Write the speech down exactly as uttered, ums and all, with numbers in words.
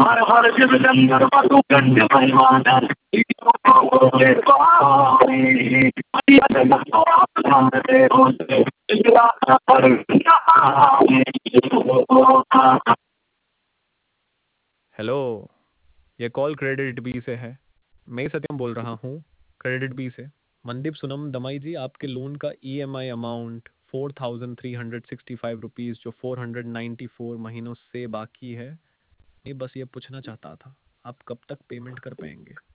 हर हर शिव शंकर मधु कंड परिवार हेलो, ये call credit B से है। मैं सत्यम बोल रहा हूँ क्रेडिट बी से। मनदीप सुनम दमाई जी, आपके लोन का EMI amount four thousand three hundred sixty five rupees जो फोर हंड्रेड नाइन्टी फोर महीनों से बाकी है, मैं बस ये पूछना चाहता था आप कब तक पेमेंट कर पाएंगे।